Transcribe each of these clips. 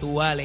tú vales.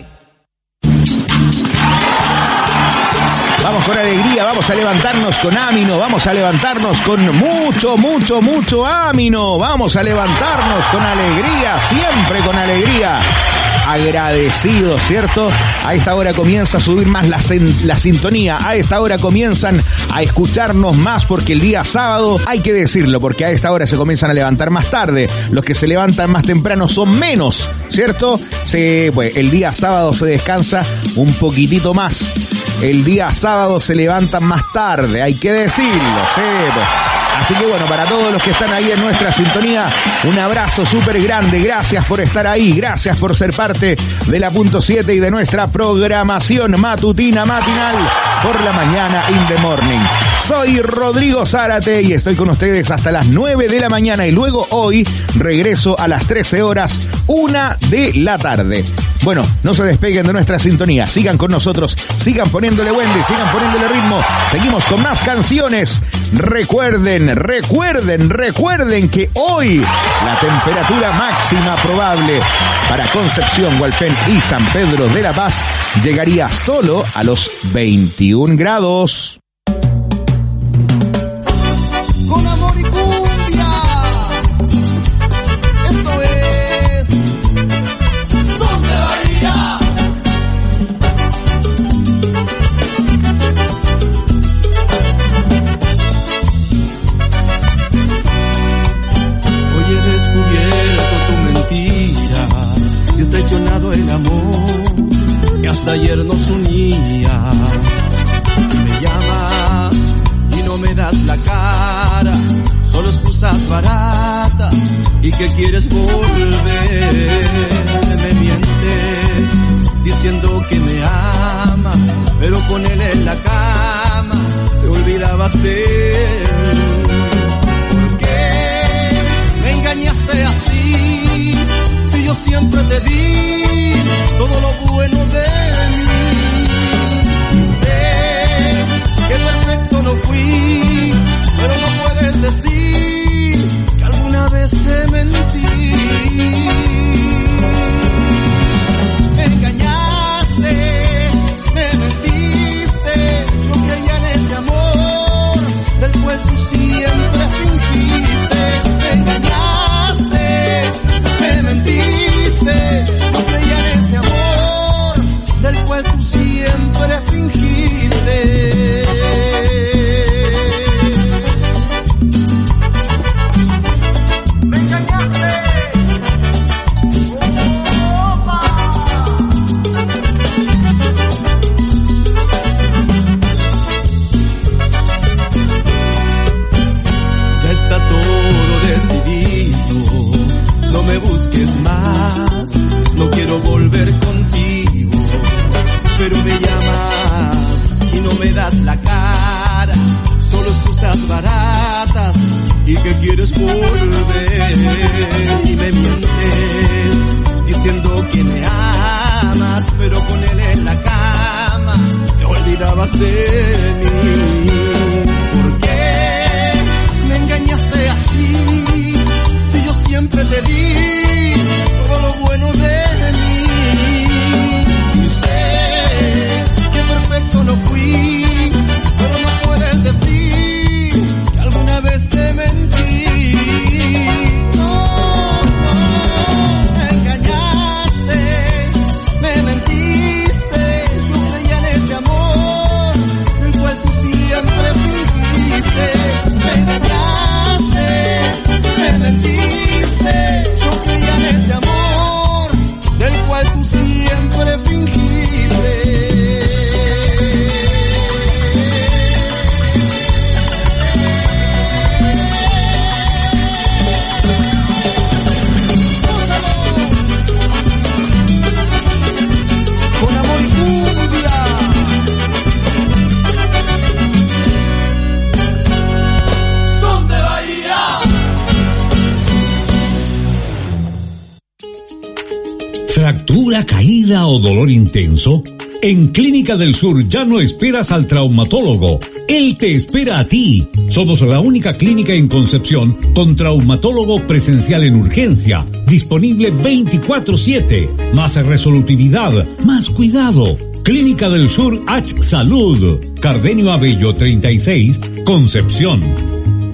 Vamos con alegría, vamos a levantarnos con ámino, vamos a levantarnos con mucho ámino, vamos a levantarnos con alegría, siempre con alegría. Agradecidos, ¿cierto? A esta hora comienza a subir más la sintonía, a esta hora comienzan a escucharnos más porque el día sábado, hay que decirlo, porque a esta hora se comienzan a levantar más tarde, los que se levantan más temprano son menos, ¿cierto? Pues el día sábado se descansa un poquitito más, el día sábado se levantan más tarde, hay que decirlo, ¿sí? Pues. Así que bueno, para todos los que están ahí en nuestra sintonía, un abrazo súper grande, gracias por estar ahí, gracias por ser parte de la Punto 7 y de nuestra programación matutina, matinal, por la mañana in the morning. Soy Rodrigo Zárate y estoy con ustedes hasta las 9 de la mañana y luego hoy regreso a las 13 horas, 1 de la tarde. Bueno, no se despeguen de nuestra sintonía, sigan con nosotros, sigan poniéndole Wendy, sigan poniéndole ritmo, seguimos con más canciones. Recuerden que hoy la temperatura máxima probable para Concepción, Hualpén y San Pedro de la Paz llegaría solo a los 21 grados. Con amor y cumbia, esto es Son de Bahía. Hoy he descubierto tu mentira y he traicionado el amor que hasta ayer nos unía. Me llamas y no me das la cara, solo excusas baratas y que quieres volver. Me mientes diciendo que me amas, pero con él en la cama te olvidabas de mí. ¿Por qué me engañaste así? Si yo siempre te di todo lo bueno de mí. Que perfecto no fui, pero no puedes decir que alguna vez te mentí. Me engañaste, me mentiste, yo creía en ese amor del cual tú siempre fingiste. Me engañaste, me mentiste, yo creía en ese amor del cual tú siempre fingiste. No quiero volver contigo, pero me llamas y no me das la cara, solo excusas baratas y que quieres volver. Y me mientes diciendo que me amas, pero con él en la cama te olvidabas de mí. ¿Por qué me engañaste así? Si yo siempre te di todo lo bueno de mí. Y sé que perfecto no fui, pero no puedes decir que alguna vez te mentí. No, me engañaste, me mentiste, yo creía en ese amor del cual tú siempre fingiste. Me engañaste, me mentiste, yo creía en ese amor del cual tú siempre fingiste. Con amor y cumbia. Son de Bahía. Fractura, caída o dolor intenso. En Clínica del Sur ya no esperas al traumatólogo, él te espera a ti. Somos la única clínica en Concepción con traumatólogo presencial en urgencia, disponible 24/7, más resolutividad, más cuidado. Clínica del Sur H Salud, Cardenio Abello 36, Concepción.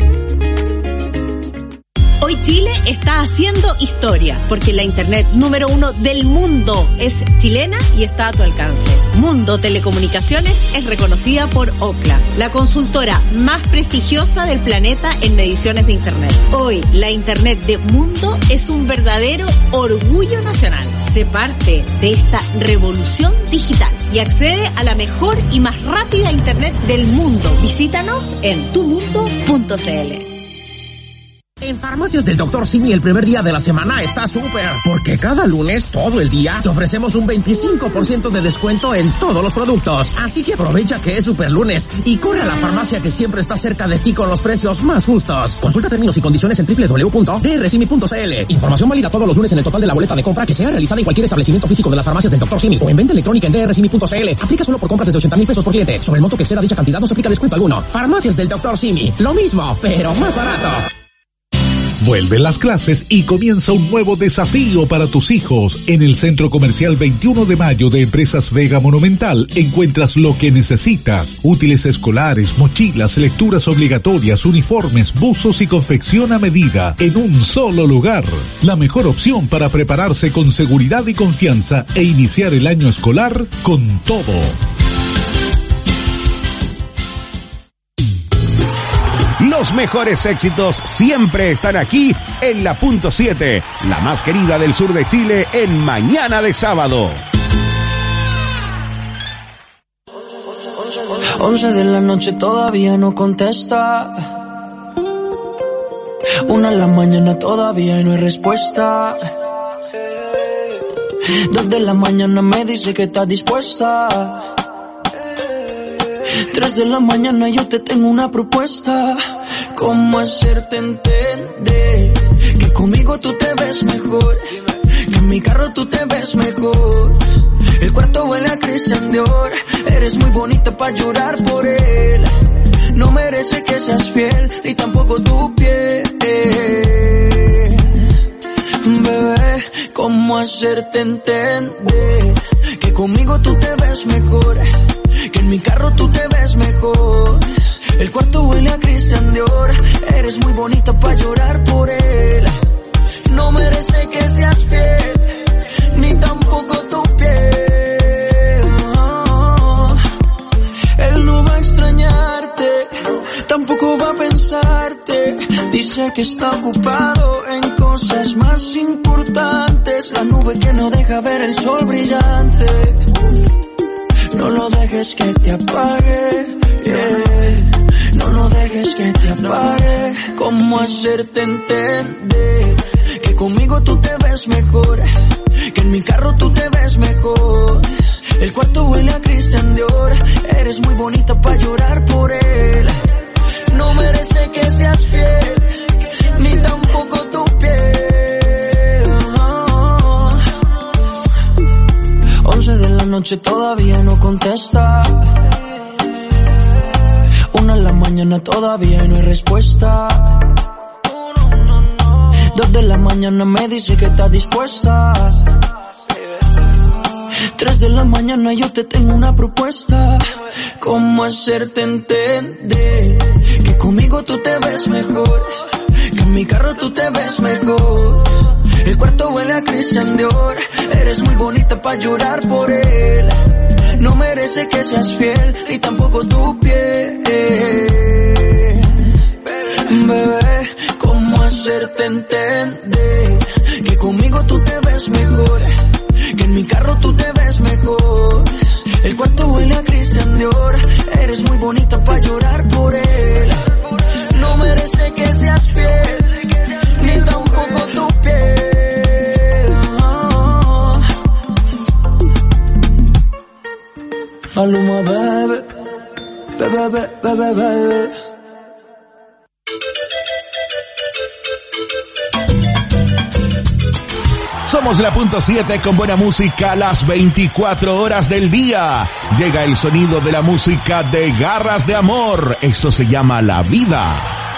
Hoy Chile está haciendo historia, porque la internet número 1 del mundo es chilena y está a tu alcance. Mundo Telecomunicaciones es reconocida por Ookla, la consultora más prestigiosa del planeta en mediciones de internet. Hoy, la internet de Mundo es un verdadero orgullo nacional. Sé parte de esta revolución digital y accede a la mejor y más rápida internet del mundo. Visítanos en tumundo.cl. En Farmacias del Dr. Simi el primer día de la semana está súper, porque cada lunes, todo el día, te ofrecemos un 25% de descuento en todos los productos. Así que aprovecha que es super lunes y corre a la farmacia que siempre está cerca de ti con los precios más justos. Consulta términos y condiciones en www.drsimi.cl. Información válida todos los lunes en el total de la boleta de compra que sea realizada en cualquier establecimiento físico de las Farmacias del Dr. Simi o en venta electrónica en drsimi.cl. Aplica solo por compras desde 80,000 pesos por cliente. Sobre el monto que exceda dicha cantidad no se aplica descuento alguno. Farmacias del Dr. Simi. Lo mismo, pero más barato. Vuelven las clases y comienza un nuevo desafío para tus hijos. En el Centro Comercial 21 de Mayo de Empresas Vega Monumental encuentras lo que necesitas. Útiles escolares, mochilas, lecturas obligatorias, uniformes, buzos y confección a medida en un solo lugar. La mejor opción para prepararse con seguridad y confianza e iniciar el año escolar con todo. Los mejores éxitos siempre están aquí en la Punto 7, la más querida del sur de Chile en mañana de sábado. 11 de la noche todavía no contesta. 1 de la mañana todavía no hay respuesta. 2 de la mañana me dice que está dispuesta. 3 de la mañana yo te tengo una propuesta. ¿Cómo hacerte entender que conmigo tú te ves mejor? Que en mi carro tú te ves mejor. El cuarto huele a Christian Dior. Eres muy bonita pa' llorar por él. No merece que seas fiel, ni tampoco tu piel. Bebé, ¿cómo hacerte entender que conmigo tú te ves mejor? Que en mi carro tú te ves mejor. El cuarto huele a Christian Dior. Eres muy bonita pa' llorar por él. No merece que seas fiel, ni tampoco tu piel. Él no va a extrañarte, tampoco va a pensarte. Dice que está ocupado en cosas más importantes. La nube que no deja ver el sol brillante. No lo dejes que te apague, yeah. No lo dejes que te apague. ¿Cómo hacerte entender que conmigo tú te ves mejor? Que en mi carro tú te ves mejor. El cuarto huele a Christian Dior. Eres muy bonita pa' llorar por él. No merece que seas fiel, ni tampoco tu piel. 11 de la noche todavía no contesta. 1 de la mañana todavía no hay respuesta. 2 de la mañana me dice que está dispuesta. 3 de la mañana yo te tengo una propuesta. ¿Cómo hacerte entender que conmigo tú te ves mejor? Que en mi carro tú te ves mejor. El cuarto huele a Christian Dior. Eres muy bonita pa' llorar por él. No merece que seas fiel, ni tampoco tu piel. Bebé, ¿cómo hacerte entender que conmigo tú te ves mejor? Que en mi carro tú te ves mejor. El cuarto huele a Christian Dior. Eres muy bonita pa' llorar por él. No merece que seas fiel, ni tampoco tu piel. Maluma, bebé, bebé, bebé, bebé. Somos la punto 7 con buena música las 24 horas del día. Llega el sonido de la música de Garras de Amor. Esto se llama La Vida.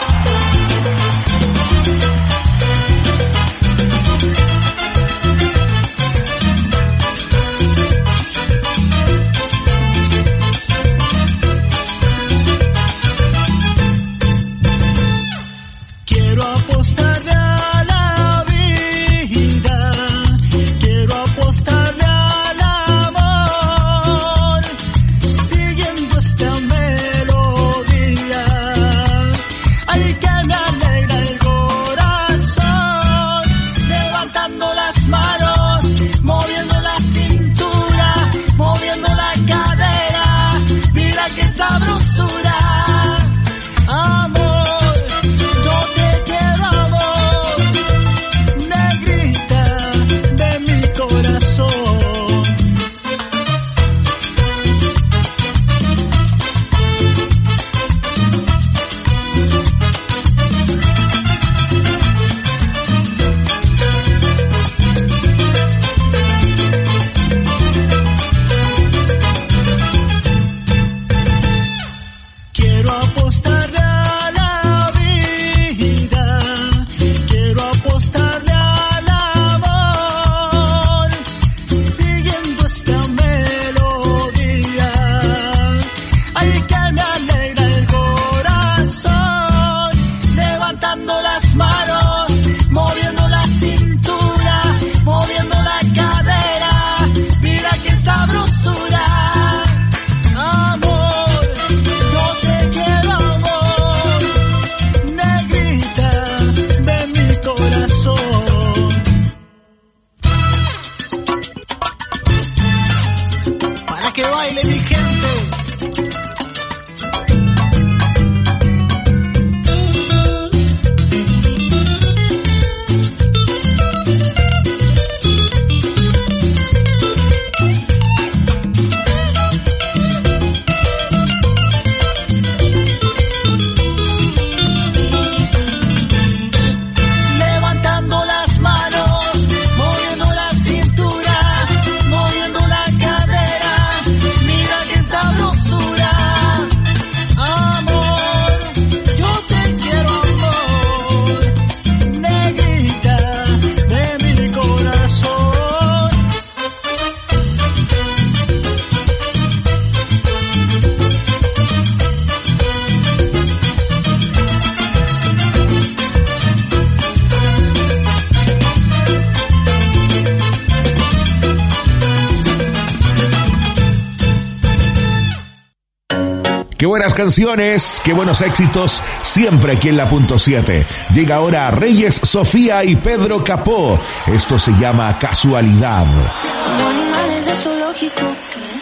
Qué buenas canciones, qué buenos éxitos, siempre aquí en la punto 7. Llega ahora Reyes, Sofía y Pedro Capó. Esto se llama Casualidad. Como animales de zoológico,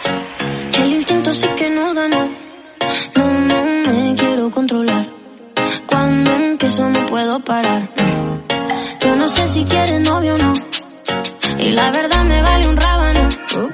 el instinto sí que nos ganó. No me quiero controlar. Cuando empiezo no puedo parar. Yo no sé si quieres novio o no. Y la verdad me vale un rábano.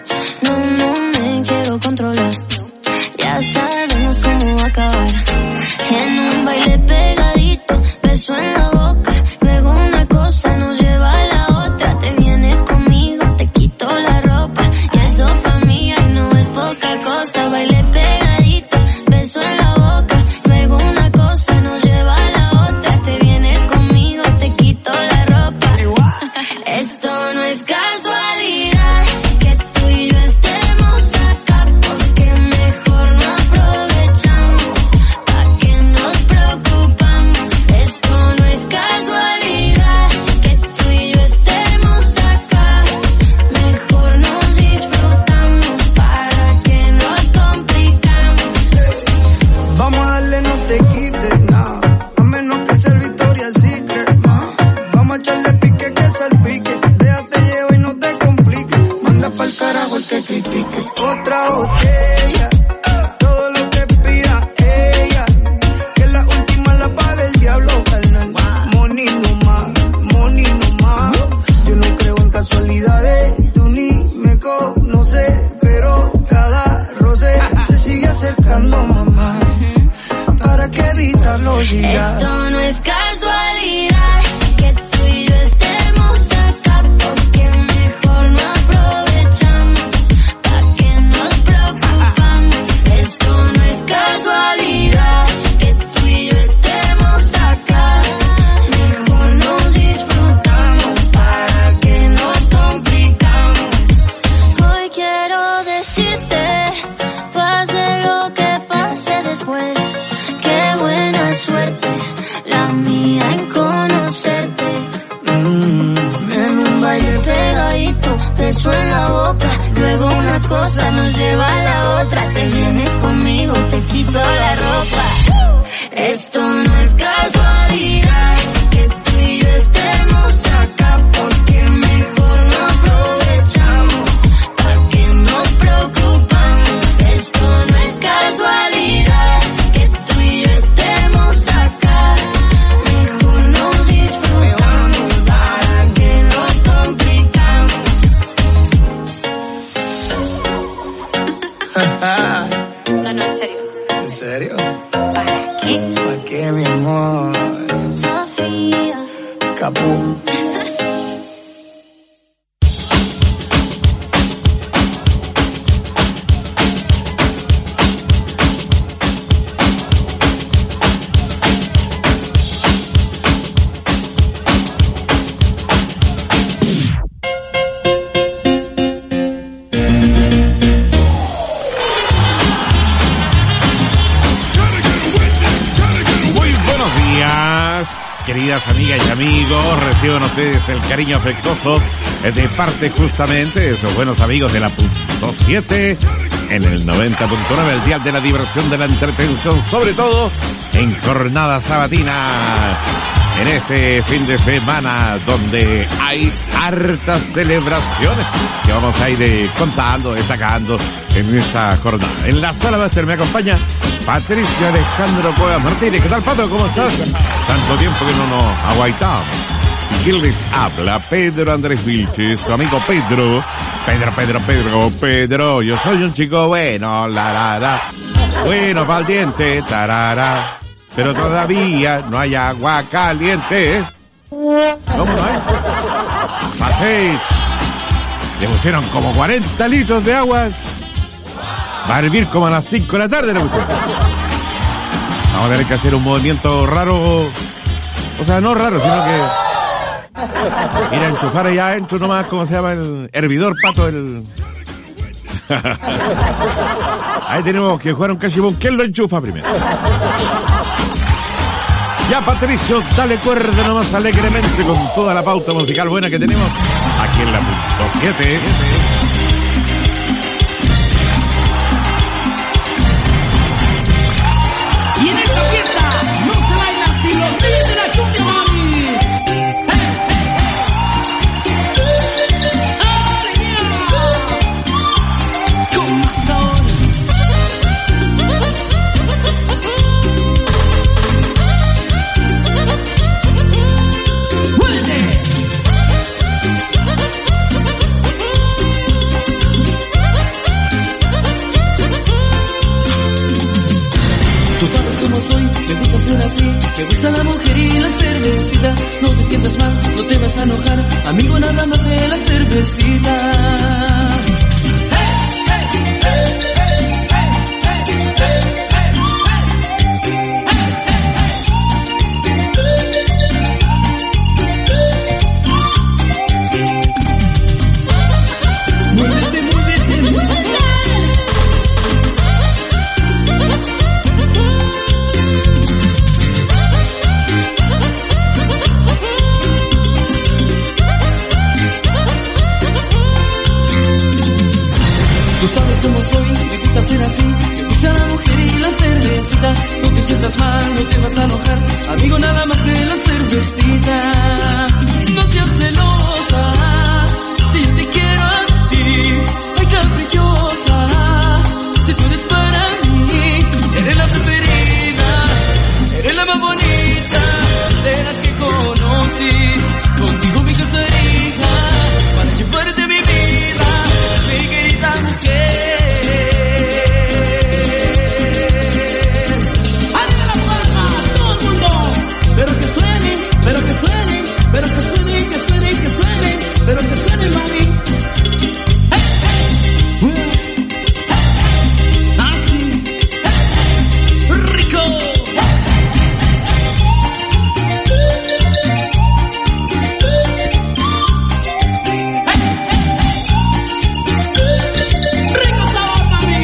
No me quiero controlar. Ya sabemos cómo va a acabar. En un baile pegadito, beso en la boca. Luego una cosa nos lleva a la otra. Te vienes conmigo, te quito la ropa. Y eso pa' mí ay no es poca cosa. Baile pegadito, beso en la boca. Luego una cosa nos lleva a la otra. Te vienes conmigo, te quito la ropa. Esto no es casualidad que tú y yo estemos acá, porque mejor no aprovechamos, pa' que nos preocupamos. Esto no es casualidad que tú y yo estemos acá, mejor nos disfrutamos, para que nos complicamos. Vamos a darle, no te quites nada, a menos que sea el Victoria's Secret. Vamos a echarle pique que salpique, déjate llevar y no te compliques. Manda pa'l carajo el que critique. Otra botella, todo lo que pida ella, que la última la paga el diablo, carnal. Money no más. Yo no creo en casualidades, tú ni me conoces, pero cada roce se sigue acercando, mamá. ¿Para qué evitarlo ya? Esto no es casualidad que tú y yo estemos acá, porque ¿Para qué? ¿Para qué, mi amor? Sofía. Capú. Queridas amigas y amigos, reciban ustedes el cariño afectuoso de parte justamente de esos buenos amigos de la punto 7 en el 90.9, el dial de la diversión, de la entretención, sobre todo en jornada sabatina, en este fin de semana donde hay hartas celebraciones que vamos a ir contando, destacando en esta jornada. En la sala máster me acompaña Patricio Alejandro Cuevas Martínez. ¿Qué tal, Pato? ¿Cómo estás? Tanto tiempo que no nos aguaitamos. ¿Quién les habla? Pedro Andrés Vilches, su amigo Pedro. Pedro. Yo soy un chico bueno, bueno pa'l diente, tarara. Pero todavía no hay agua caliente. ¿Cómo no hay? Paséis. Le pusieron como 40 litros de aguas. Va a hervir como a las 5 de la tarde, ¿no? Vamos a tener que hacer un movimiento raro. O sea, no raro, sino que ir a enchufar allá adentro nomás, ¿cómo se llama? El hervidor, Pato, Ahí tenemos que jugar un cachibón. ¿Quién lo enchufa primero? Ya, Patricio, dale cuerda nomás alegremente con toda la pauta musical buena que tenemos aquí en la punto 7. Y en esta fiesta no se baila sin los reyes de la cumbia, mami. Con razón. ¡Vuelve! Tú sabes cómo soy, me gusta ser así. Me gusta la mujer y la cervecita. No te sientas mal, no te vas a enojar. Amigo, nada más de la cervecita. Muévete, muévete, muévete. Tú sabes cómo soy, me gusta ser así. Me gusta la mujer y la cervecita. No te sientas mal, no te vas a enojar. Amigo, nada más de la cervecita. No seas celosa, si te quiero a ti. Ay, caprichosa, si tú eres para mí. Eres la preferida, eres la más bonita de las que conocí. Contigo mi caserita, para llevarte mi vida, mi querida mujer. ¡Arriba las palmas, todo el mundo! Pero que suenen, pero que suenen, pero que suenen, que suenen, que suenen, pero que suenen, mami. ¡Hey, hey! ¡Así! ¡Hey! ¡Rico! ¡Rico sabor, mami!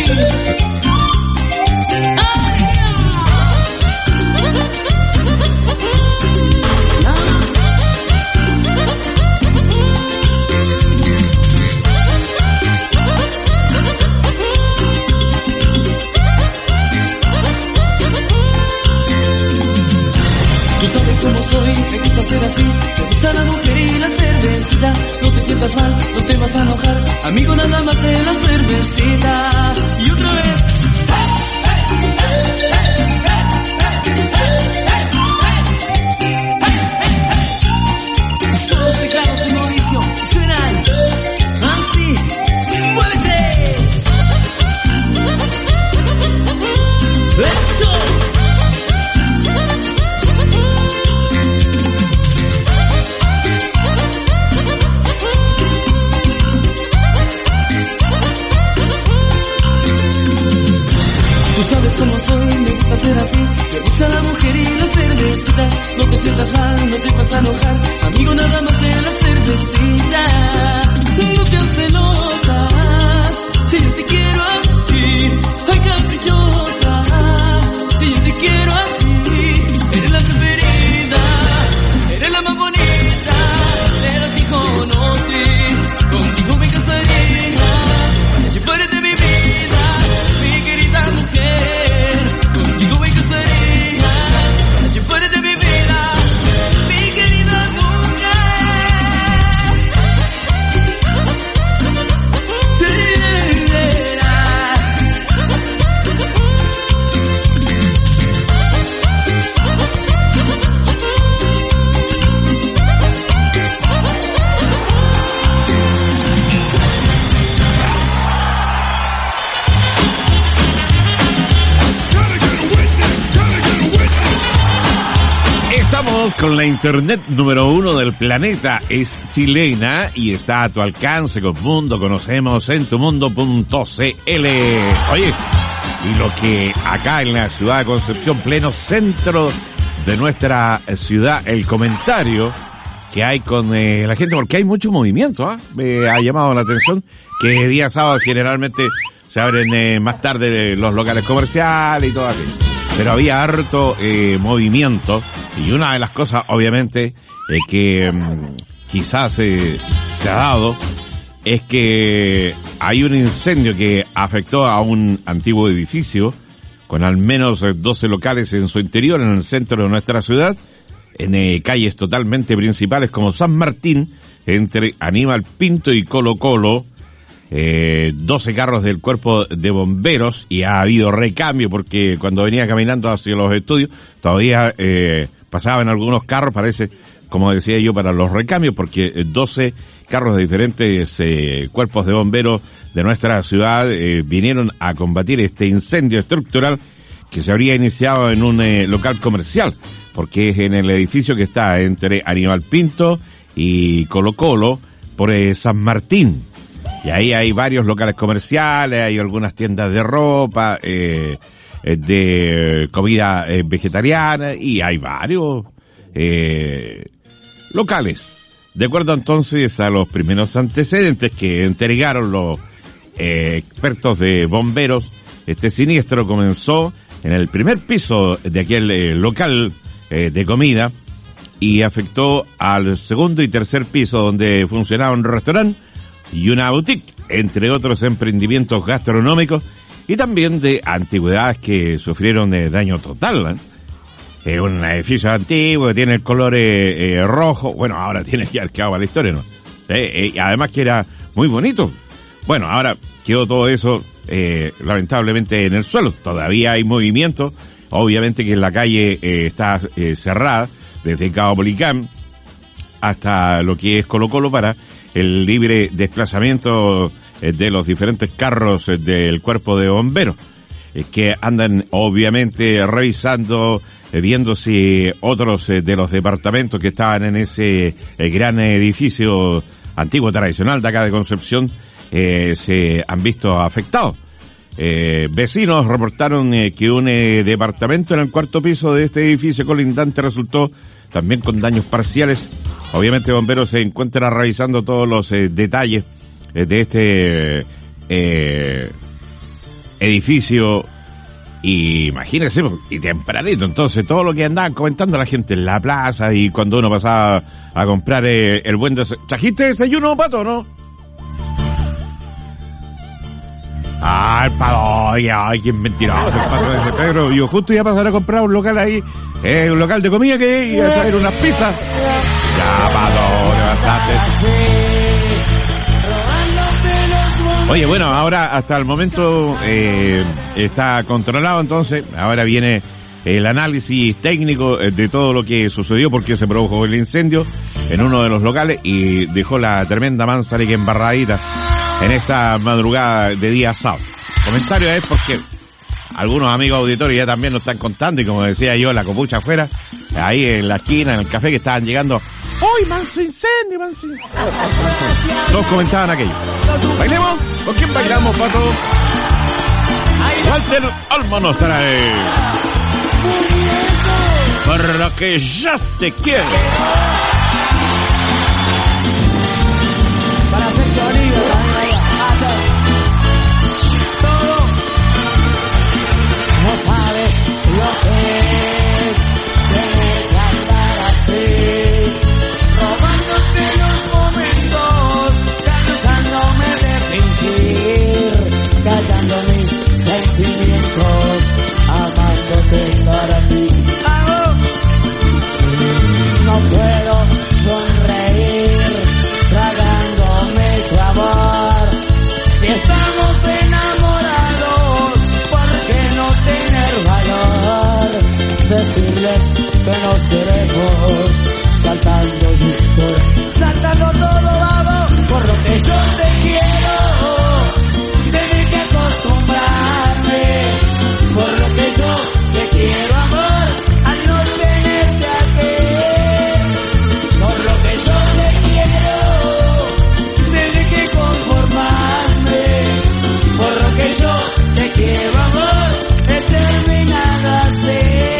Tú sabes cómo soy, me gusta ser así. Me gusta la mujer y la cervecita. No te sientas mal, no te vas a enojar. Amigo, nada más de la cervecita. Y otra vez. Son los teclados de Mauricio y suenan así. ¡Muévete! ¡Eso! Si yo te quiero así, eres la preferida, eres la más bonita de las que conocí. Contigo me casaría, si fueres de mi vida, mi querida mujer. Contigo me casaría, si fueres de mi vida, mi querida mujer. Estamos con la internet número 1 del planeta, es chilena y está a tu alcance con Mundo Conocemos en tumundo.cl. Oye, y lo que acá en la ciudad de Concepción, pleno centro de nuestra ciudad, el comentario que hay con la gente, porque hay mucho movimiento, ¿eh? Me ha llamado la atención que día sábado generalmente se abren más tarde los locales comerciales y todo aquello. Pero había harto movimiento, y una de las cosas obviamente que quizás se ha dado es que hay un incendio que afectó a un antiguo edificio con al menos 12 locales en su interior, en el centro de nuestra ciudad, en calles totalmente principales como San Martín, entre Aníbal Pinto y Colo Colo. 12 carros del cuerpo de bomberos, y ha habido recambio porque cuando venía caminando hacia los estudios todavía pasaban algunos carros, parece, como decía yo, para los recambios, porque 12 carros de diferentes cuerpos de bomberos de nuestra ciudad vinieron a combatir este incendio estructural que se habría iniciado en un local comercial, porque es en el edificio que está entre Aníbal Pinto y Colo Colo por San Martín. Y ahí hay varios locales comerciales, hay algunas tiendas de ropa, de comida vegetariana, y hay varios locales. De acuerdo entonces a los primeros antecedentes que entregaron los expertos de bomberos, este siniestro comenzó en el primer piso de aquel local de comida y afectó al segundo y tercer piso, donde funcionaba un restaurante y una boutique, entre otros emprendimientos gastronómicos y también de antigüedades que sufrieron daño total. Es un edificio antiguo que tiene el color rojo. Bueno, ahora tiene ya quedado para la historia, ¿no? Además que era muy bonito. Bueno, ahora quedó todo eso lamentablemente en el suelo. Todavía hay movimiento. Obviamente que la calle está cerrada desde Cabo Policán hasta lo que es Colo Colo para el libre desplazamiento de los diferentes carros del cuerpo de bomberos, que andan obviamente revisando, viendo si otros de los departamentos que estaban en ese gran edificio antiguo tradicional de acá de Concepción se han visto afectados. Vecinos reportaron que un departamento en el cuarto piso de este edificio colindante resultó también con daños parciales. Obviamente bomberos se encuentran revisando todos los detalles de este edificio, y imagínense, y tempranito, entonces todo lo que andaban comentando la gente en la plaza y cuando uno pasaba a comprar el buen desayuno. ¿Trajiste desayuno, Pato, no? Ay, Pato, ay, qué mentiroso el Pato de ese Pedro. Yo justo iba a pasar a comprar un local ahí, un local de comida que iba a traer unas pizzas. Ya, Pato, levantate. Oye, bueno, ahora hasta el momento está controlado, entonces ahora viene el análisis técnico de todo lo que sucedió, porque se produjo el incendio en uno de los locales y dejó la tremenda manzana que embarradita en esta madrugada de día sábado. Comentario es porque algunos amigos auditores ya también nos están contando, y como decía yo, la copucha afuera, ahí en la esquina, en el café, que estaban llegando, ¡uy, manso incendio, manso incendio! Todos comentaban aquello. ¿Bailemos? ¿Con quién bailamos, Pato? Walter Olmo nos trae Por lo que yo te quiero. Para hacer sonido también. Todo. No sabes lo que nos queremos, saltando todo vamos, por lo que yo te quiero, tengo que acostumbrarme, por lo que yo te quiero amor, al no tenerte aquí, por lo que yo te quiero, tengo que conformarme, por lo que yo te quiero amor, he terminado así.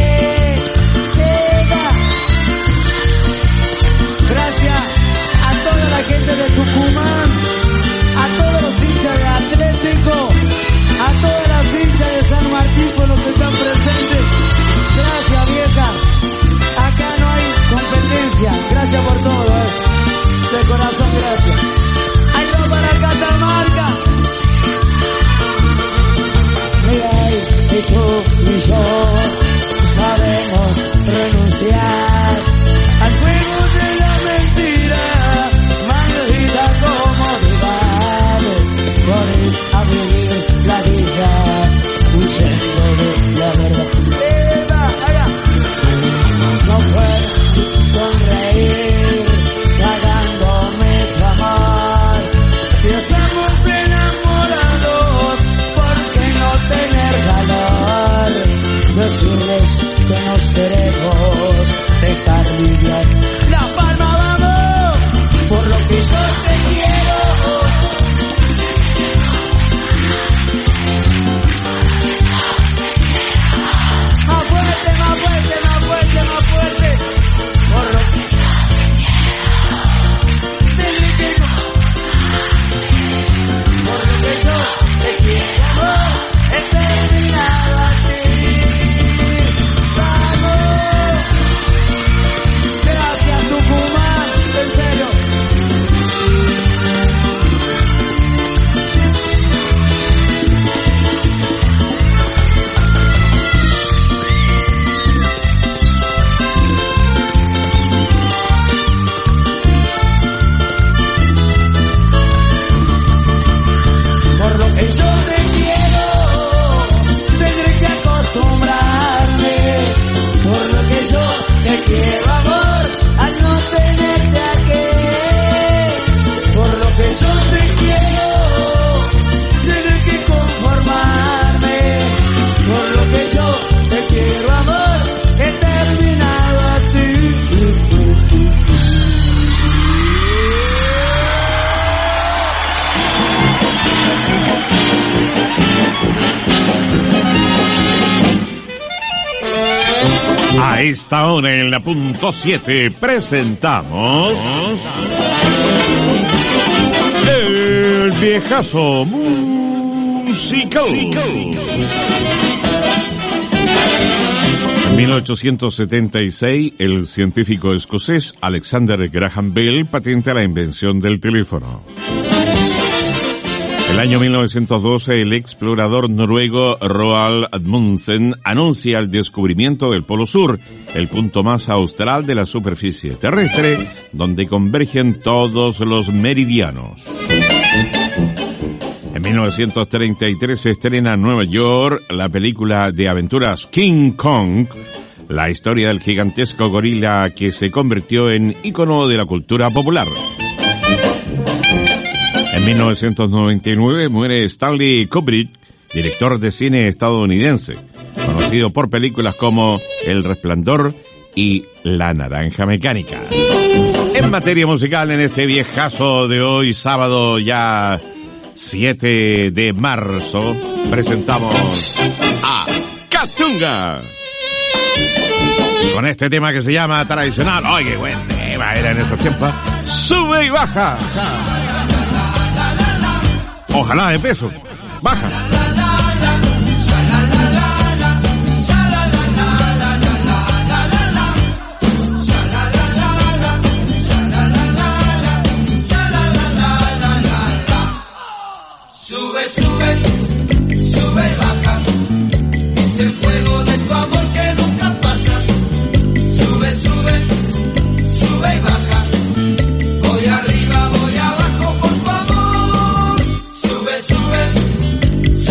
Gente de Tucumán, a todos los hinchas de Atlético, a todas las hinchas de San Martín por los que están presentes. Gracias, vieja. Acá no hay competencia. Gracias por todo, de corazón, gracias. Ahí va para Catamarca. Mira ahí, y tú y yo sabemos renunciar al juego de la mentira. Por ir a vivir la vida, huyendo de la verdad. No puedo sonreír, cagándome tu amor. Si estamos enamorados, ¿por qué no tener valor? Decirles que nos queremos, dejar vivir. La palma vamos, por lo que yo te quiero. A esta hora en la punto 7 presentamos el viejazo musical. En 1876, el científico escocés Alexander Graham Bell patentea la invención del teléfono. El año 1912, el explorador noruego Roald Amundsen anuncia el descubrimiento del Polo Sur, el punto más austral de la superficie terrestre, donde convergen todos los meridianos. En 1933 se estrena en Nueva York la película de aventuras King Kong, la historia del gigantesco gorila que se convirtió en ícono de la cultura popular. En 1999 muere Stanley Kubrick, director de cine estadounidense, conocido por películas como El Resplandor y La Naranja Mecánica. En materia musical, en este viejazo de hoy, sábado ya 7 de marzo, presentamos a Catunga con este tema que se llama Tradicional. Oye, buen tema era en estos tiempos. Sube y baja. Ojalá de peso. Baja. Sube, sube, sube y baja. Es el juego de tu amor que nunca pasa. Sube, sube, sube y baja. Voy arriba, voy abajo, por favor. Sube, sube,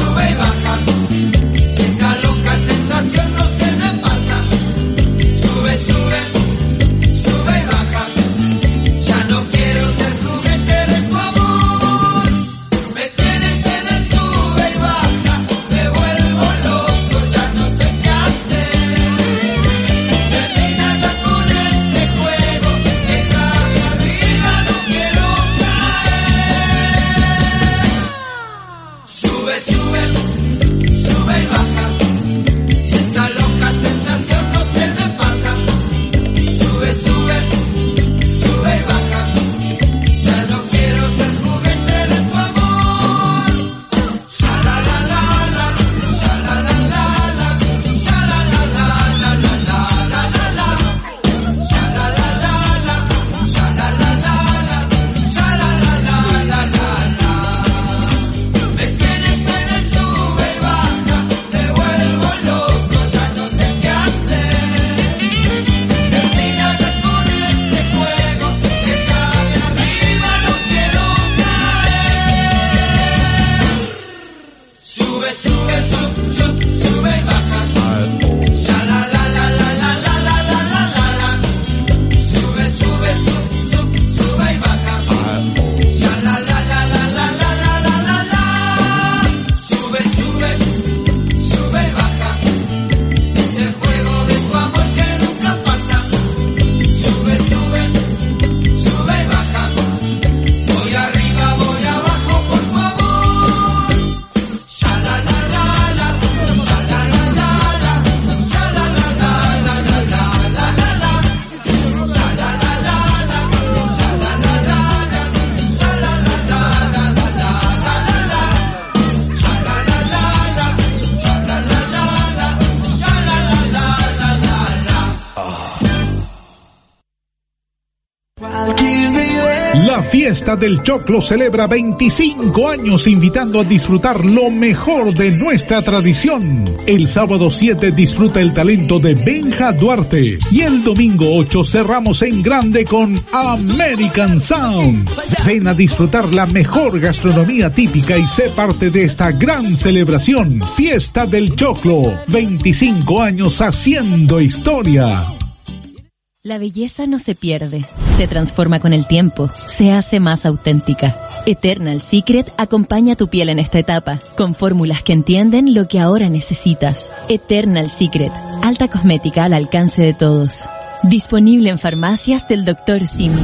La Fiesta del Choclo celebra 25 años invitando a disfrutar lo mejor de nuestra tradición. El sábado 7 disfruta el talento de Benja Duarte y el domingo 8 cerramos en grande con American Sound. Ven a disfrutar la mejor gastronomía típica y sé parte de esta gran celebración. Fiesta del Choclo, 25 años haciendo historia. La belleza no se pierde, se transforma con el tiempo, se hace más auténtica. Eternal Secret acompaña tu piel en esta etapa, con fórmulas que entienden lo que ahora necesitas. Eternal Secret, alta cosmética al alcance de todos. Disponible en farmacias del Dr. Simi.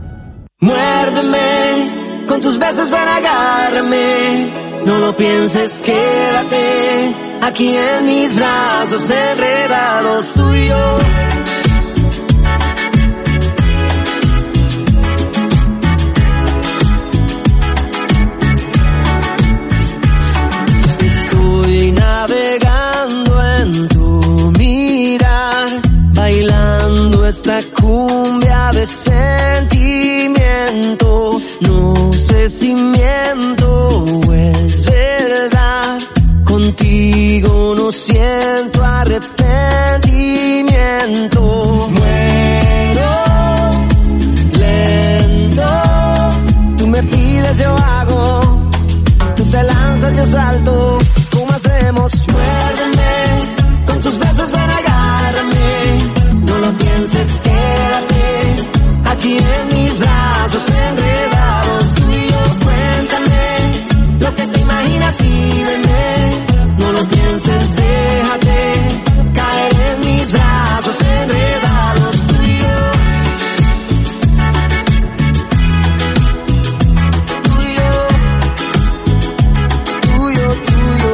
Muérdeme, con tus besos ven, agárrame. No lo pienses, quédate aquí en mis brazos enredados tú y yo. Navegando en tu mirar, bailando esta cumbia de sentimiento. No sé si miento o es verdad, contigo no siento arrepentimiento. Muero lento, tú me pides, yo hago, tú te lanzas, yo salto. Muérdeme, con tus besos ven, agárrame. No lo pienses, quédate aquí en mis brazos enredados tú y yo. Cuéntame lo que te imaginas, pídeme. No lo pienses, déjate caer en mis brazos enredados tú y yo. Tú y yo, tú y yo, tú y yo.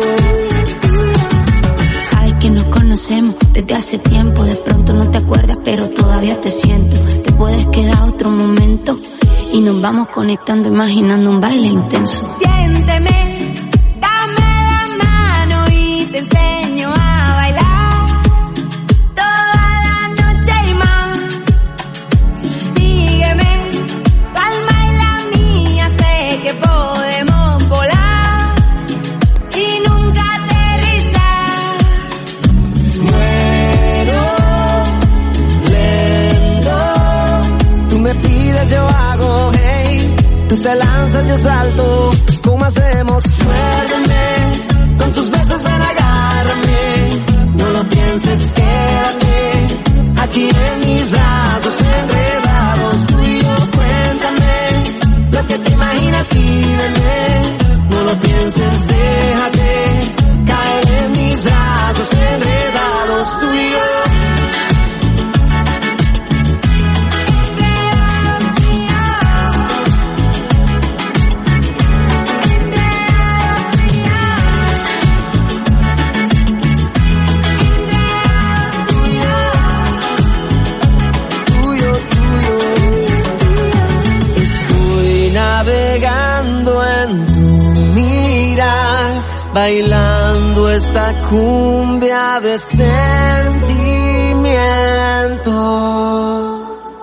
Nos conocemos desde hace tiempo, de pronto no te acuerdas pero todavía te siento. Te puedes quedar otro momento y nos vamos conectando, imaginando un baile intenso. Siénteme, dame la mano y te enseño a bailar toda la noche y más. Sígueme, tu alma y la mía, sé que podemos volar y nunca aterrizar. Me pides, yo hago, hey, tú te lanzas, yo salto, ¿cómo hacemos? Muérdeme, con tus besos ven, agárrame, no lo pienses, quédate aquí en mis brazos enredados tú y yo. Cuéntame lo que te imaginas, pídeme, no lo pienses, déjate caer en mis brazos enredados tú y yo. Bailando esta cumbia de sentimiento.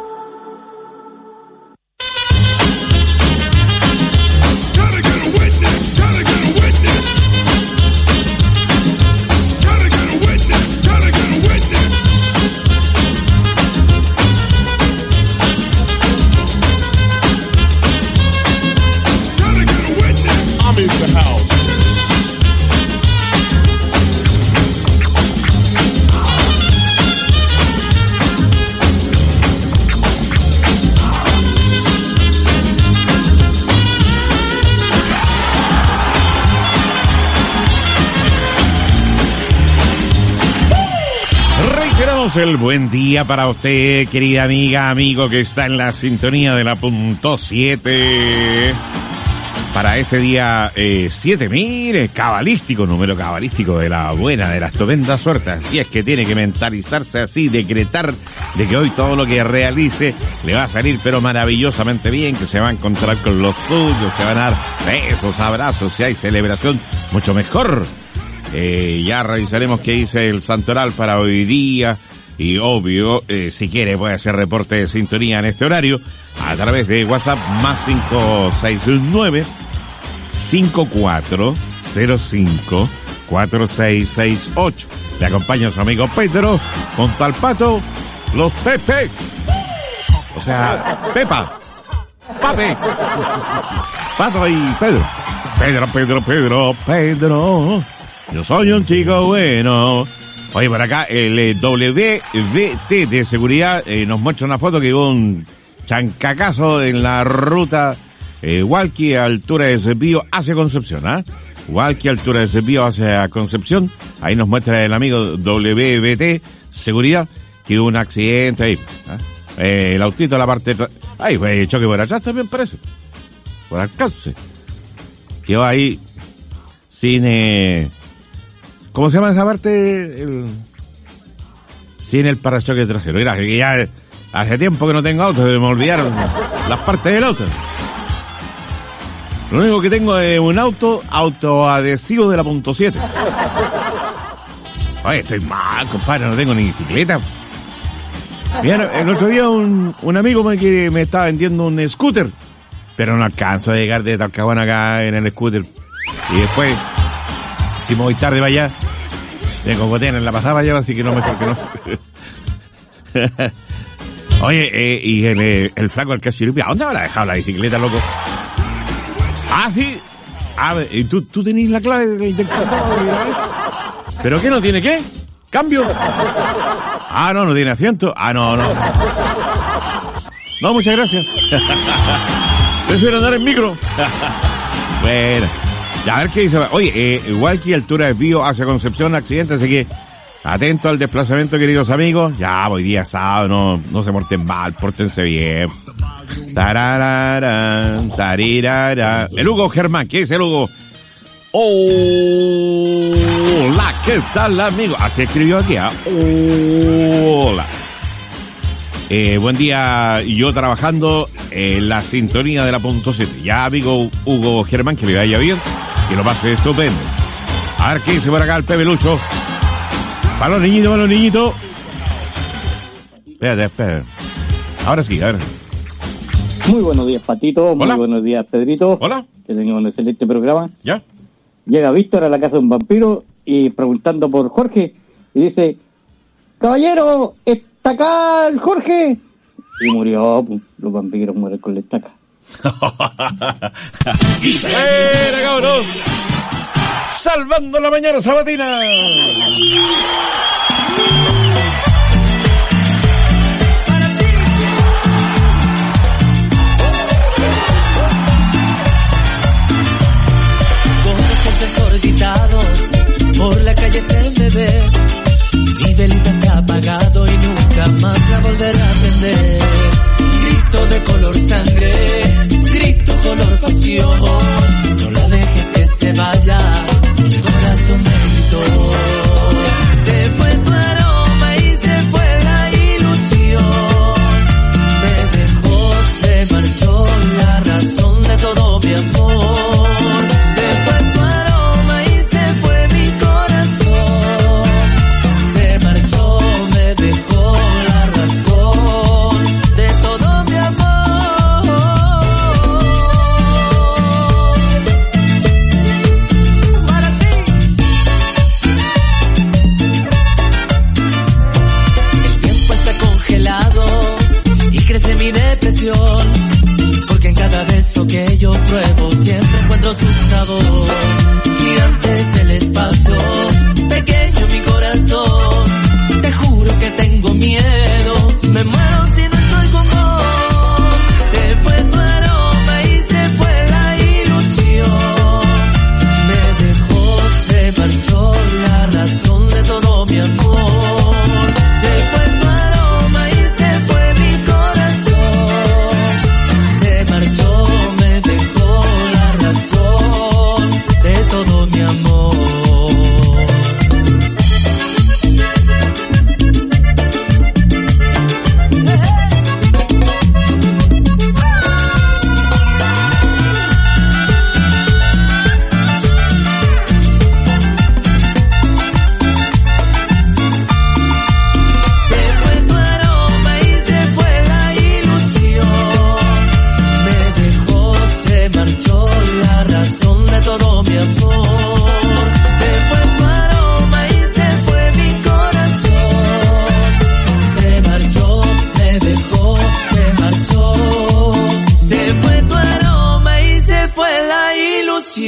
El buen día para usted, querida amiga, amigo que está en la sintonía de la punto 7. Para este día 7, mire, cabalístico, número cabalístico de la buena, de la estupenda suerte. Así es que tiene que mentalizarse así, decretar de que hoy todo lo que realice le va a salir pero maravillosamente bien, que se va a encontrar con los suyos, se van a dar besos, abrazos, si hay celebración, mucho mejor. Ya revisaremos qué dice el santoral para hoy día. Y obvio, si quiere puede hacer reporte de sintonía en este horario a través de WhatsApp más 569 5405 4668. Le acompaña su amigo Pedro junto al Pato, los Pepe. O sea, Pepa, Pape, Pato y Pedro. Pedro. Yo soy un chico bueno. Oye, por acá, el WVT de seguridad nos muestra una foto que hubo un chancacazo en la ruta Hualqui, altura de Cepillo hacia Concepción, ¿ah? Hualqui, altura de Cepillo hacia Concepción. Ahí nos muestra el amigo WVT seguridad que hubo un accidente ahí, ¿ah? El autito de la parte de ahí fue choque por atrás también parece. Por alcance. Quedó ahí sin ¿cómo se llama esa parte? Sin el parachoque trasero. Mira, que ya hace tiempo que no tengo auto, me olvidaron las partes del auto. Lo único que tengo es un autoadhesivo de la punto 7. Oye, estoy mal, compadre, no tengo ni bicicleta. Mira, el otro día un amigo que me estaba vendiendo un scooter, pero no alcanzo a llegar de Talcahuano acá en el scooter. Y después, si me voy tarde para allá, me cogotean en la pasada para allá, así que no, mejor que no. Oye, y el flaco al que sirve, ¿a dónde habrá dejado la bicicleta, loco? Ah, sí. A ver, ¿y tú tenés la clave del ¿pero qué no tiene qué? ¿Cambio? Ah, no tiene asiento. Ah, no. No, muchas gracias. Prefiero andar en micro. Bueno, a ver qué dice. Oye, igual que altura de Bío hacia Concepción, accidente, así que atento al desplazamiento, queridos amigos. Ya, hoy día sábado, no se porten mal, pórtense bien. Tarararán, tarirara. El Hugo Germán, ¿qué es el Hugo? Hola, ¿qué tal, amigo? Así escribió aquí, ¿ah? Hola. Buen día, yo trabajando en la sintonía de la punto 7. Ya, amigo Hugo Germán, que le vaya bien, que lo pase estupendo. A ver qué dice por acá el Pepe Lucho. Para los niñitos. Espérate. Ahora sí, a ver. Muy buenos días, Patito. Hola. Muy buenos días, Pedrito. Hola. Que tengamos un excelente programa. ¿Ya? Llega Víctor a la casa de un vampiro y preguntando por Jorge y dice: caballero, ¿está acá el Jorge? Y murió, pues, los vampiros mueren con la estaca. ¡Era, cabrón! ¡Salvando la mañana sabatina! Desorbitados, por la calle se me ve, mi velita se ha apagado y nunca más la volveré a prender. Grito de color sangre, grito color pasión, no la dejes que se vaya, mi corazón me gritó. Se fue tu aroma y se fue la ilusión, me dejó, se marchó la razón de todo mi amor.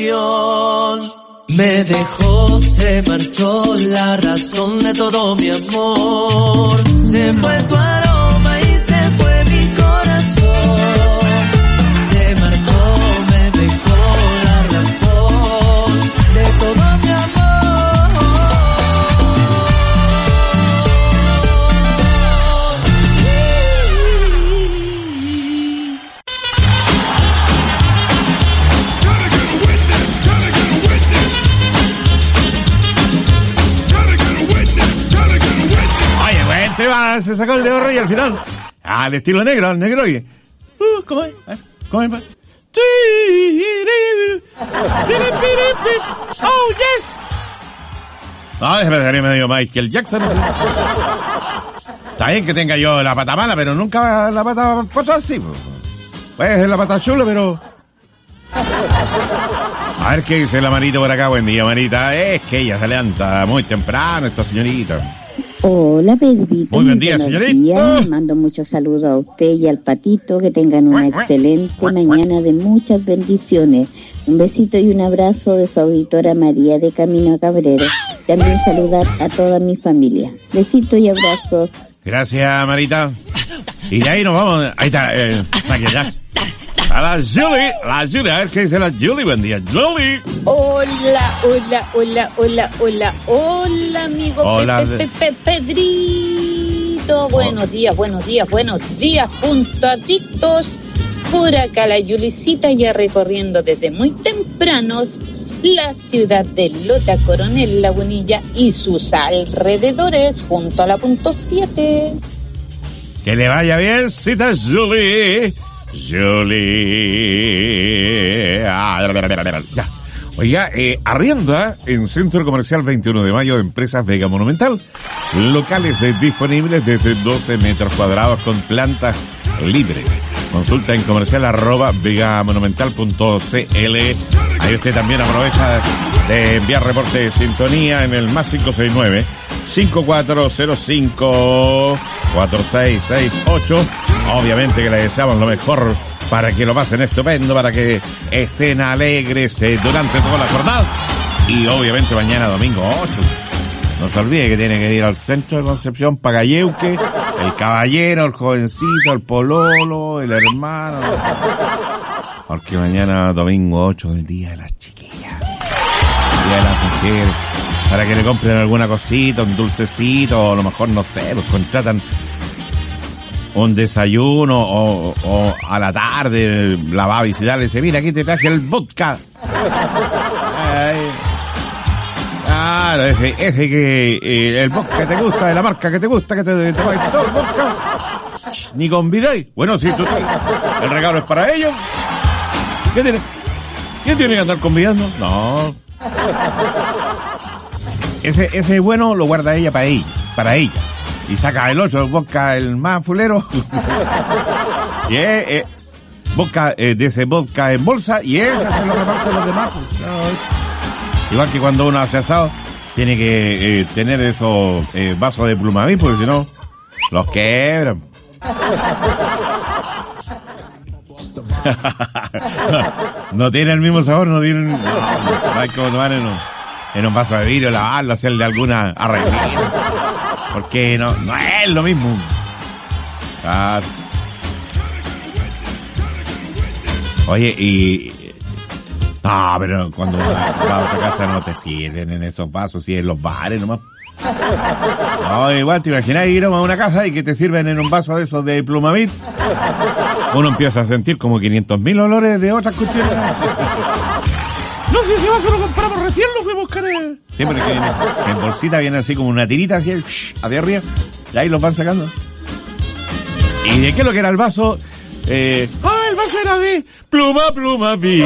adiós. Me dejó, se marchó la razón de todo mi amor. Se fue tu aroma y se fue mi corazón. Se marchó, me dejó la razón de todo mi amor. Se sacó el dedo rey al final. Al estilo negro, al negro. ¿Cómo es? ¿Cómo es? ¡Oh, yes! No, déjame dejarme medio Michael Jackson. Está bien que tenga yo la pata mala, pero nunca la pata pasó así. Pues la pata chula, pero... A ver qué dice la manita por acá. Buen día, manita. Es que ella se levanta muy temprano, esta señorita. Hola, Pedrito. Muy buen día, señorita. Mando muchos saludos a usted y al Patito. Que tengan una excelente mañana de muchas bendiciones. Un besito y un abrazo de su auditora María de Camino a Cabrero. También saludar a toda mi familia. Besitos y abrazos. Gracias, Marita. Y de ahí nos vamos. Ahí está, aquí ya. A la Julie, a ver qué dice la Julie. Buen día, Julie. Hola, amigo. Hola. Pedrito. Buenos días, juntaditos. Por acá la Julicita ya recorriendo desde muy tempranos la ciudad de Lota, Coronel Lagunilla y sus alrededores junto a la punto 7. Que le vaya bien, cita Julie. Ya. Oiga, arrienda en Centro Comercial 21 de Mayo de Empresas Vega Monumental. Locales disponibles desde 12 metros cuadrados con plantas libres. Consulta en comercial@vegamonumental.cl. Ahí usted también aprovecha de enviar reporte de sintonía en el más 569-5405-4668. Obviamente que le deseamos lo mejor para que lo pasen estupendo, para que estén alegres durante toda la jornada. Y obviamente mañana domingo 8. No se olvide que tiene que ir al centro de Concepción, Pagayeuque, el caballero, el jovencito, el pololo, el hermano. Porque mañana domingo 8 es el día de las chiquillas. El día de las mujeres. Para que le compren alguna cosita, un dulcecito, o a lo mejor, no sé, los contratan un desayuno o a la tarde la va a visitar y le dice, mira, aquí te traje el vodka. Claro, ese que el vodka te gusta, de la marca que te gusta, que te tomáis todo el vodka. Ni convidáis. Bueno, sí, el regalo es para ellos. ¿Qué tiene? ¿Quién tiene que andar convidando? No. Ese bueno lo guarda ella para ella. Y saca el 8, el vodka, el más fulero. Y vodka, de ese vodka en bolsa, y él se lo reparte a los demás. Pues, no. Igual que cuando uno hace asado, tiene que tener esos vasos de Plumavit, porque si no, los quebran. No tiene el mismo sabor, no hay como tomar en un vaso de vidrio, lavarlo, hacerle alguna arreglita. Porque no es lo mismo. Claro. Oye, no, pero cuando vas a otra casa no te sirven en esos vasos, si en los bares nomás. No, igual te imaginas ir a una casa y que te sirven en un vaso de esos de Plumavit. Uno empieza a sentir como 500.000 olores de otras cuestiones. No, si ese vaso lo compramos recién, lo fuimos a buscar. Siempre que en bolsita viene así como una tirita así, hacia arriba, y ahí los van sacando. ¿Y de qué es lo que era el vaso? El vaso era de Plumavit.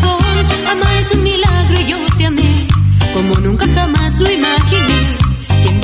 Como nunca jamás lo imaginé, que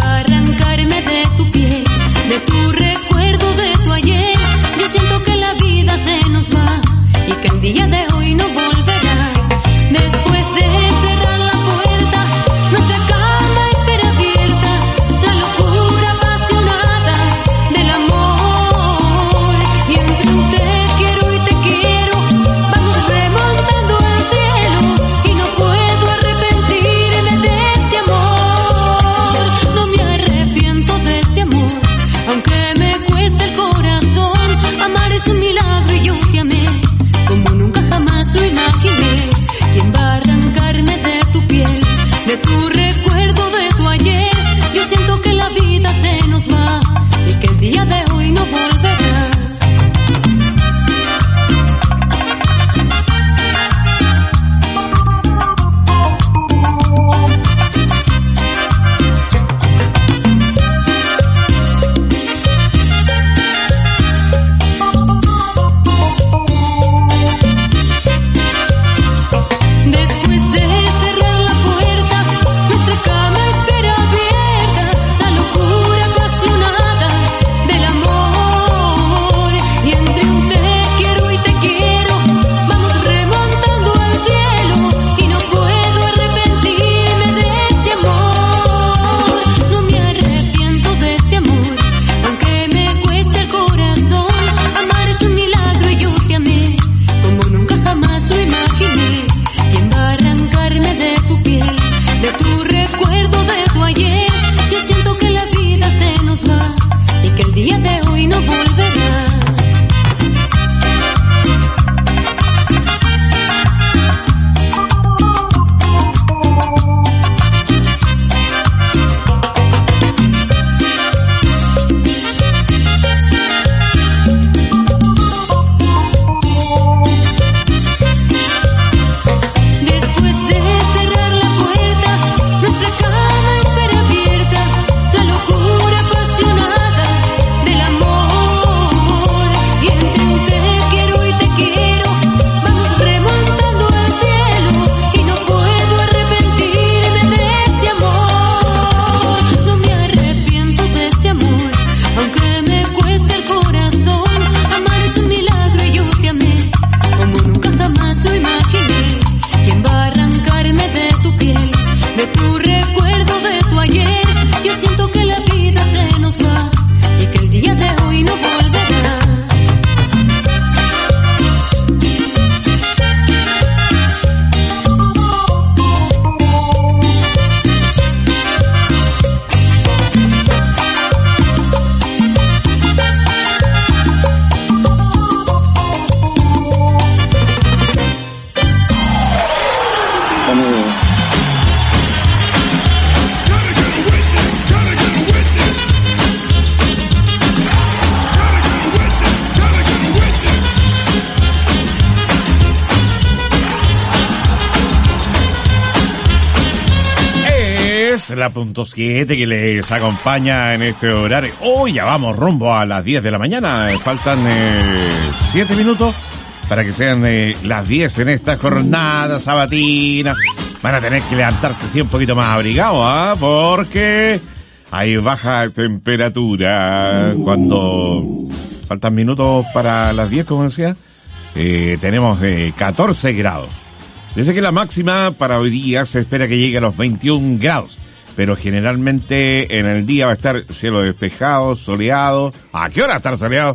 la .7 que les acompaña en este horario. Ya vamos rumbo a las 10 de la mañana. Faltan 7 minutos para que sean las 10 en esta jornada sabatina. Van a tener que levantarse un poquito más abrigados, porque hay baja temperatura. Cuando faltan minutos para las 10, como decía, tenemos 14 grados. Dice que la máxima para hoy día se espera que llegue a los 21 grados. Pero generalmente en el día va a estar cielo despejado, soleado. ¿A qué hora estar soleado?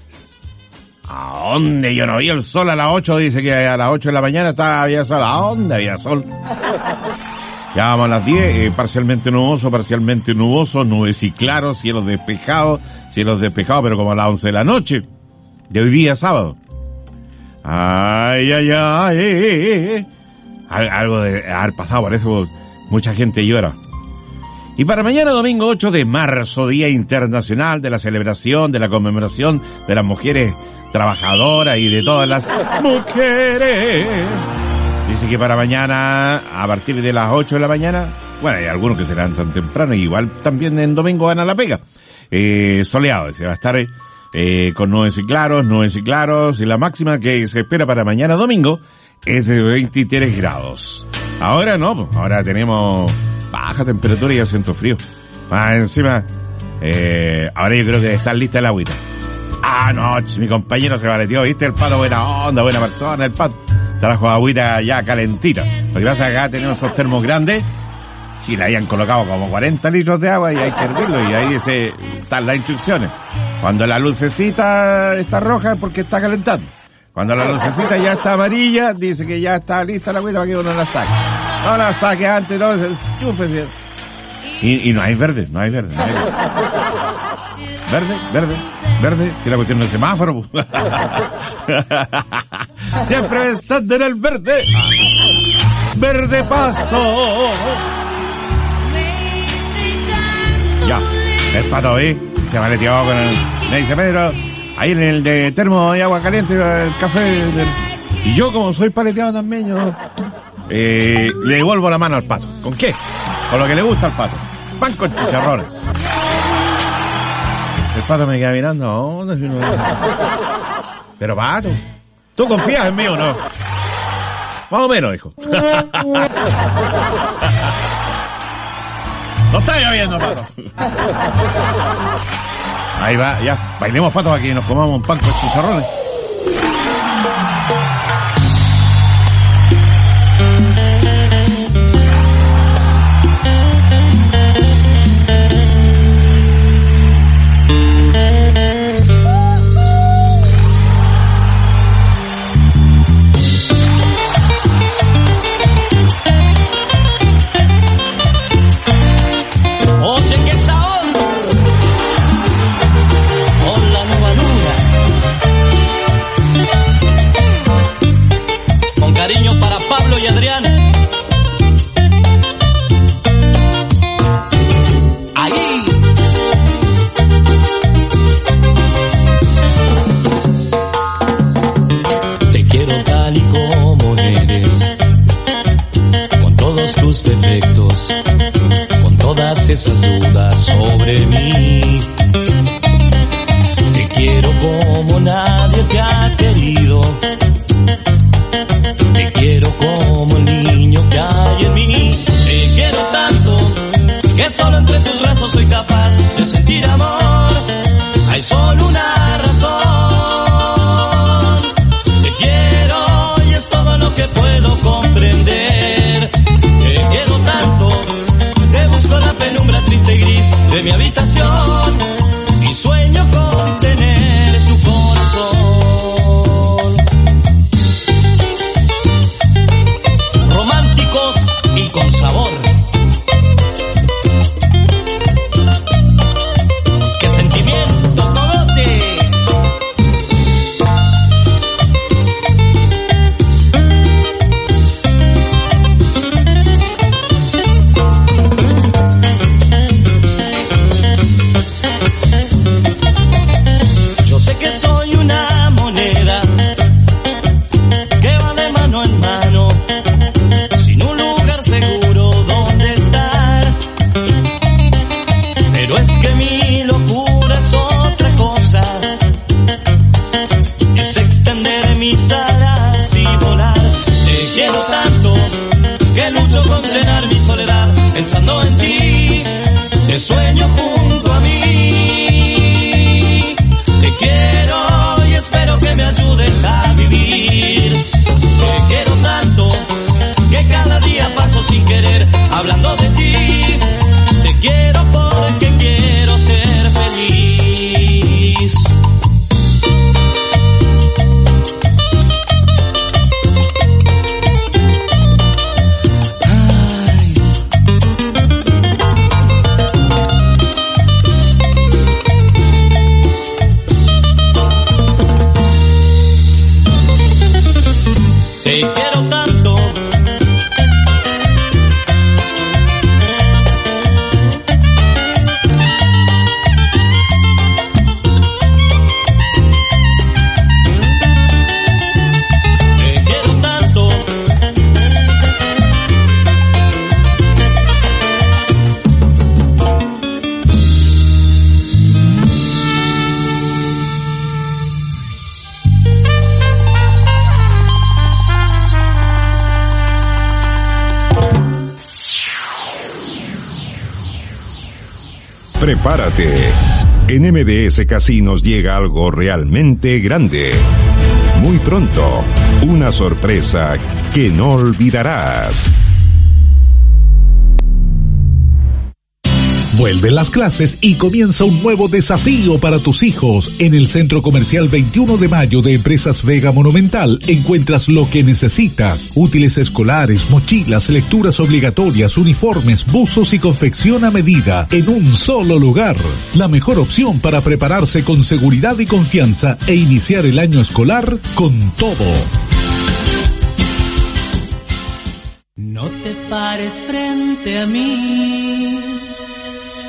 ¿A dónde? Yo no vi el sol a las 8, dice que a las 8 de la mañana había sol. ¿A dónde había sol? Ya vamos a las 10, parcialmente nuboso, nubes y claros, cielos despejados, pero como a las 11 de la noche. De hoy día sábado. Ay. Algo de haber pasado, por eso mucha gente llora. Y para mañana domingo 8 de marzo, Día Internacional de la Celebración, de la Conmemoración de las Mujeres Trabajadoras y de todas las mujeres. Dice que para mañana, a partir de las 8 de la mañana, bueno, hay algunos que se levantan temprano, y igual también en domingo van a la pega. Soleado, se va a estar con nubes y claros, y la máxima que se espera para mañana domingo es de 23 grados. Ahora no, ahora tenemos baja temperatura y asiento frío. Más encima, ahora yo creo que está lista el agüita. Anoche mi compañero se baleteó, ¿viste? El Pato, buena onda, buena persona, el Pato trajo agüita ya calentita. Lo que pasa es que acá tenemos esos termos grandes. Si le hayan colocado como 40 litros de agua y hay que hervirlo, y ahí están las instrucciones. Cuando la lucecita está roja es porque está calentando. Cuando la lucecita ya está amarilla, dice que ya está lista la agüita para que uno la saque. No la saque antes, no, chúpese. Y no hay verde. Verde, que la cuestión del semáforo. Siempre pensando en el verde. Verde pasto. Ya, el Pato, se maleteó con el... Me dice Pedro, ahí en el de termo hay agua caliente, el café... Y yo, como soy paleteado también, yo... le devuelvo la mano al Pato. ¿Con qué? Con lo que le gusta al Pato. Pan con chicharrones. El Pato me queda mirando. Pero Pato, ¿tú confías en mí o no? Más o menos, hijo. No está lloviendo, Pato. Ahí va, ya. Bailemos, Pato, aquí y nos comamos un pan con chicharrones. Y Adrián, ahí te quiero tal y como eres, con todos tus defectos, con todas esas dudas sobre mí. Te quiero como nadie te ha querido. Te quiero como el niño que hay en mí. Te quiero tanto que solo entre tus brazos soy capaz de sentir amor. Hay solo una razón. Te quiero y es todo lo que puedo comprender. Te quiero tanto que busco la penumbra triste y gris de mi habitación y sueño con tener tu corazón. Y con sabor, que quiero tanto que lucho con llenar mi soledad pensando en ti, te sueño junto a mí, te quiero y espero que me ayudes a vivir, te quiero tanto que cada día paso sin querer hablando de ti, te quiero porque quiero ser feliz. Te quiero tanto Prepárate. En MDS Casinos llega algo realmente grande. Muy pronto, una sorpresa que no olvidarás. Vuelven las clases y comienza un nuevo desafío para tus hijos. En el Centro Comercial 21 de Mayo de Empresas Vega Monumental encuentras lo que necesitas. Útiles escolares, mochilas, lecturas obligatorias, uniformes, buzos y confección a medida en un solo lugar. La mejor opción para prepararse con seguridad y confianza e iniciar el año escolar con todo. No te pares frente a mí,